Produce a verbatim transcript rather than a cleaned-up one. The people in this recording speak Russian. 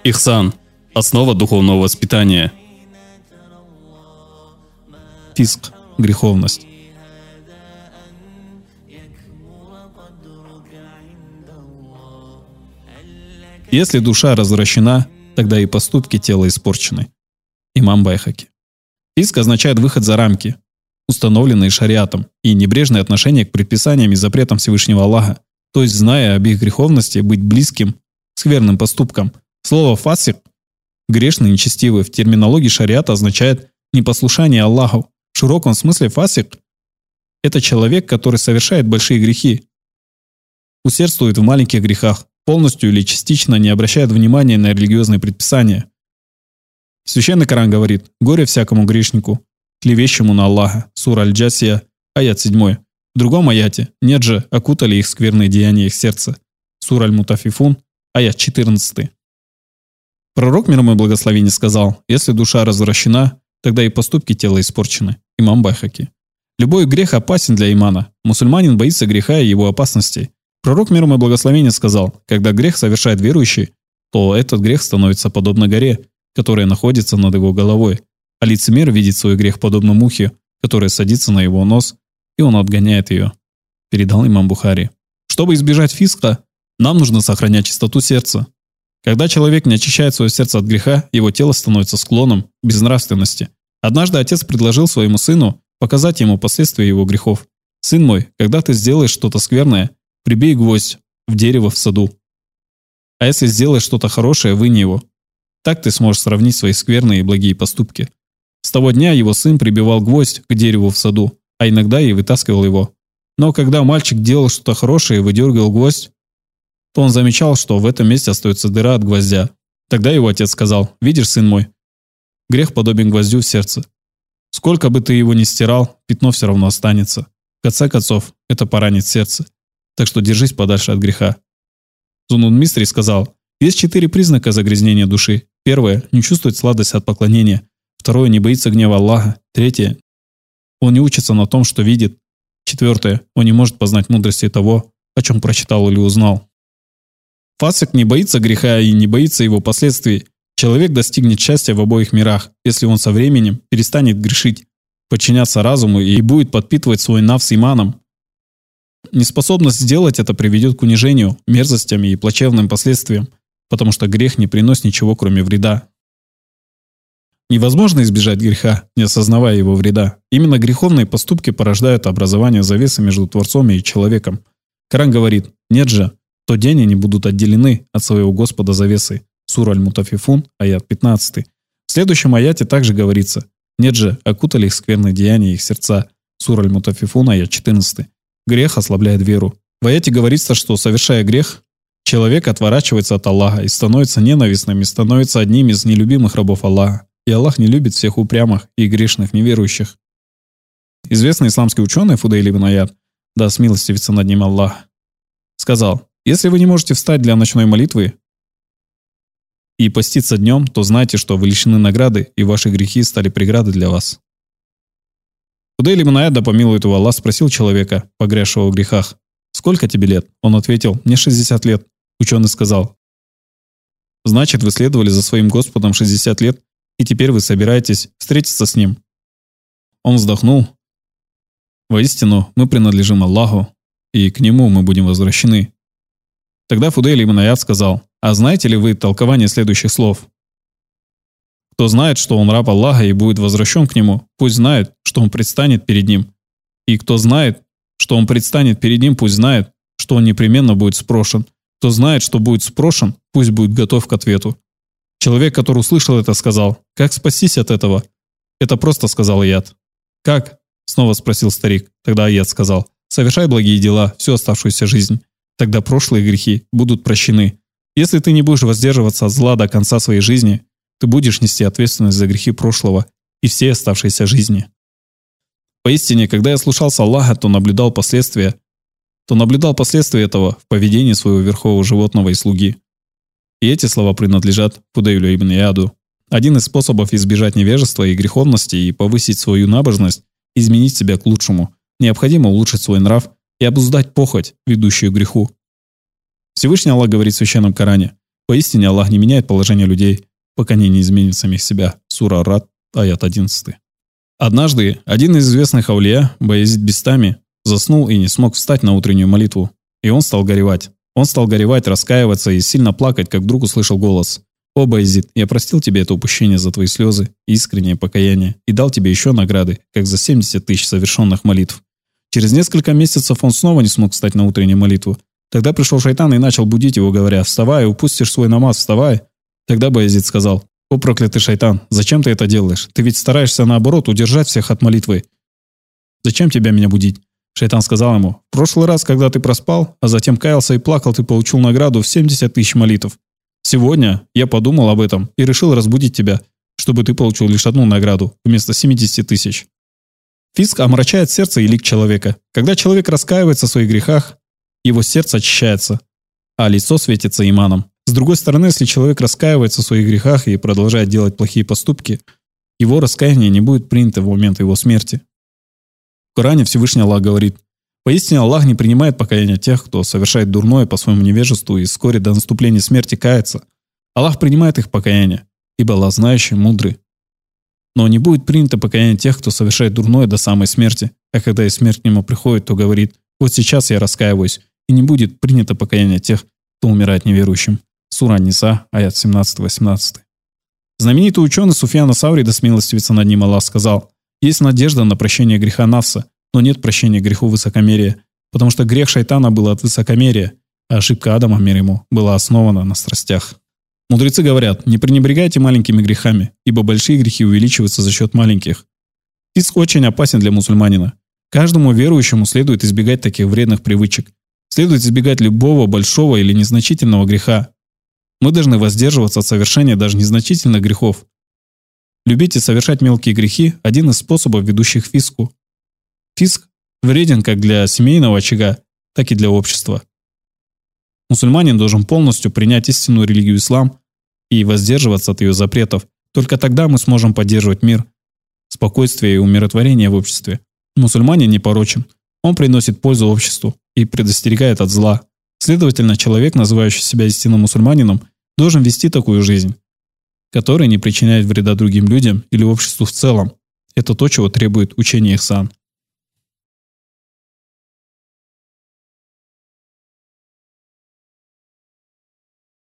Ихсан – основа духовного воспитания. Фиск – греховность. Если душа развращена, тогда и поступки тела испорчены. Имам Байхаки. Фиск означает выход за рамки, установленные шариатом, и небрежное отношение к предписаниям и запретам Всевышнего Аллаха, то есть, зная об их греховности, быть близким к скверным поступкам. Слово «фасик» – грешный, нечестивый, в терминологии шариата означает непослушание Аллаху. В широком смысле фасик – это человек, который совершает большие грехи, усердствует в маленьких грехах, полностью или частично не обращает внимания на религиозные предписания. Священный Коран говорит: «Горе всякому грешнику, клевещему на Аллаха». Сура Аль-Джасия, аят семь. В другом аяте: «Нет же, окутали их скверные деяния их сердца». Сура Аль-Мутафифун, аят четырнадцатый. Пророк, мир ему и благословение, сказал: «Если душа развращена, тогда и поступки тела испорчены». Имам Байхаки. Любой грех опасен для имана. Мусульманин боится греха и его опасностей. Пророк, мир ему и благословение, сказал: когда грех совершает верующий, то этот грех становится подобно горе, которая находится над его головой, а лицемер видит свой грех подобно мухе, которая садится на его нос, и он отгоняет ее. Передал имам Бухари. Чтобы избежать фиска, нам нужно сохранять чистоту сердца. Когда человек не очищает свое сердце от греха, его тело становится склонным к безнравственности. Однажды отец предложил своему сыну показать ему последствия его грехов. «Сын мой, когда ты сделаешь что-то скверное, прибей гвоздь в дерево в саду. А если сделаешь что-то хорошее, вынь его. Так ты сможешь сравнить свои скверные и благие поступки». С того дня его сын прибивал гвоздь к дереву в саду, а иногда и вытаскивал его. Но когда мальчик делал что-то хорошее и выдергивал гвоздь, то он замечал, что в этом месте остается дыра от гвоздя. Тогда его отец сказал: «Видишь, сын мой, грех подобен гвоздю в сердце. Сколько бы ты его ни стирал, пятно все равно останется. В конце концов, это поранит сердце. Так что держись подальше от греха». Зунун Мистри сказал: «Есть четыре признака загрязнения души. Первое – не чувствует сладость от поклонения. Второе – не боится гнева Аллаха. Третье – он не учится на том, что видит. Четвертое – он не может познать мудрости того, о чем прочитал или узнал». Фасик не боится греха и не боится его последствий. Человек достигнет счастья в обоих мирах, если он со временем перестанет грешить, подчиняться разуму и будет подпитывать свой нафс иманом. Неспособность сделать это приведет к унижению, мерзостям и плачевным последствиям, потому что грех не приносит ничего, кроме вреда. Невозможно избежать греха, не осознавая его вреда. Именно греховные поступки порождают образование завесы между Творцом и человеком. Коран говорит: «Нет же, в тот день они будут отделены от своего Господа завесой». Сура Аль-Мутафифун, аят пятнадцатый. В следующем аяте также говорится: «Нет же, окутали их скверные деяния их сердца». Сура Аль-Мутафифун, аят четырнадцатый. Грех ослабляет веру. В аяте говорится, что, совершая грех, человек отворачивается от Аллаха и становится ненавистным, и становится одним из нелюбимых рабов Аллаха. И Аллах не любит всех упрямых и грешных неверующих. Известный исламский ученый Фудейль ибн Аяд, да смилостивится над ним Аллах, сказал: «Если вы не можете встать для ночной молитвы и поститься днем, то знайте, что вы лишены награды, и ваши грехи стали преградой для вас». Фудейль ибн Аяд, да помилует его Аллах, спросил человека, погрязшего в грехах: «Сколько тебе лет?» Он ответил: «Мне шестьдесят лет». Ученый сказал: «Значит, вы следовали за своим Господом шестьдесят лет, и теперь вы собираетесь встретиться с Ним». Он вздохнул: «Воистину, мы принадлежим Аллаху, и к Нему мы будем возвращены». Тогда Фудейль ибн Аяд сказал: «А знаете ли вы толкование следующих слов? Кто знает, что он раб Аллаха и будет возвращен к Нему, пусть знает, что он предстанет перед Ним. И кто знает, что он предстанет перед Ним, пусть знает, что он непременно будет спрошен. Кто знает, что будет спрошен, пусть будет готов к ответу». Человек, который услышал это, сказал: «Как спастись от этого?» «Это просто», — сказал Аяд. «Как?» — снова спросил старик. Тогда Аяд сказал: «Совершай благие дела всю оставшуюся жизнь. Тогда прошлые грехи будут прощены. Если ты не будешь воздерживаться от зла до конца своей жизни, ты будешь нести ответственность за грехи прошлого и всей оставшейся жизни». Поистине, когда я слушался Аллаха, то наблюдал последствия, то наблюдал последствия этого в поведении своего верхового животного и слуги. И эти слова принадлежат Фудейлю ибн Аяду. Один из способов избежать невежества и греховности и повысить свою набожность – изменить себя к лучшему. Необходимо улучшить свой нрав и обуздать похоть, ведущую к греху. Всевышний Аллах говорит в Священном Коране: Поистине Аллах не меняет положение людей, пока они не изменят самих себя. Сура Ар-Рад, аят одиннадцатый. Однажды один из известных аулия, Баязид Бистами, заснул и не смог встать на утреннюю молитву. И он стал горевать. Он стал горевать, раскаиваться и сильно плакать, как вдруг услышал голос: «О, Баязид, я простил тебе это упущение за твои слезы и искреннее покаяние и дал тебе еще награды, как за семьдесят тысяч совершенных молитв». Через несколько месяцев он снова не смог встать на утреннюю молитву. Тогда пришел шайтан и начал будить его, говоря: «Вставай, упустишь свой намаз, вставай». Тогда Баязид сказал: «О, проклятый шайтан, зачем ты это делаешь? Ты ведь стараешься, наоборот, удержать всех от молитвы. Зачем тебя меня будить?» Шайтан сказал ему: «В прошлый раз, когда ты проспал, а затем каялся и плакал, ты получил награду в семьдесят тысяч молитв. Сегодня я подумал об этом и решил разбудить тебя, чтобы ты получил лишь одну награду вместо семидесяти тысяч». Фиск омрачает сердце и лик человека. Когда человек раскаивается в своих грехах, его сердце очищается, а лицо светится иманом. С другой стороны, если человек раскаивается в своих грехах и продолжает делать плохие поступки, его раскаяние не будет принято в момент его смерти. В Коране Всевышний Аллах говорит: «Поистине Аллах не принимает покаяния тех, кто совершает дурное по своему невежеству и вскоре до наступления смерти кается. Аллах принимает их покаяние, ибо Аллах знающий, мудрый. Но не будет принято покаяние тех, кто совершает дурное до самой смерти, а когда и смерть к нему приходит, то говорит: вот сейчас я раскаиваюсь, и не будет принято покаяние тех, кто умирает неверующим». Сура Ан-Ниса, аят семнадцатый-восемнадцатый. Знаменитый ученый Суфьян ас-Саури, да смилостивится над ним Аллах, сказал: «Есть надежда на прощение греха нафса, но нет прощения греху высокомерия, потому что грех шайтана был от высокомерия, а ошибка Адама, мир ему, была основана на страстях». Мудрецы говорят: не пренебрегайте маленькими грехами, ибо большие грехи увеличиваются за счет маленьких. Фиск очень опасен для мусульманина. Каждому верующему следует избегать таких вредных привычек. Следует избегать любого большого или незначительного греха. Мы должны воздерживаться от совершения даже незначительных грехов. Любить и совершать мелкие грехи – один из способов, ведущих к фиску. Фиск вреден как для семейного очага, так и для общества. Мусульманин должен полностью принять истинную религию ислам и воздерживаться от ее запретов. Только тогда мы сможем поддерживать мир, спокойствие и умиротворение в обществе. Мусульманин непорочен. Он приносит пользу обществу и предостерегает от зла. Следовательно, человек, называющий себя истинным мусульманином, должен вести такую жизнь, которая не причиняет вреда другим людям или обществу в целом. Это то, чего требует учение Ихсан.